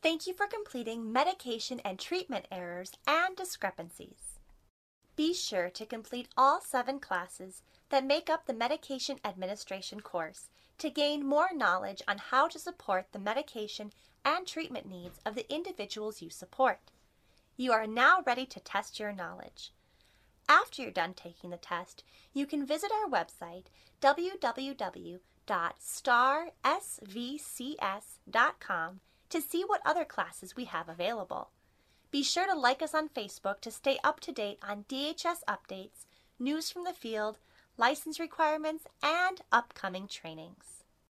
Thank you for completing Medication and Treatment Errors and Discrepancies. Be sure to complete all 7 classes that make up the Medication Administration course to gain more knowledge on how to support the medication and treatment needs of the individuals you support. You are now ready to test your knowledge. After you're done taking the test, you can visit our website www.starsvcs.com to see what other classes we have available. Be sure to like us on Facebook to stay up to date on DHS updates, news from the field, license requirements, and upcoming trainings.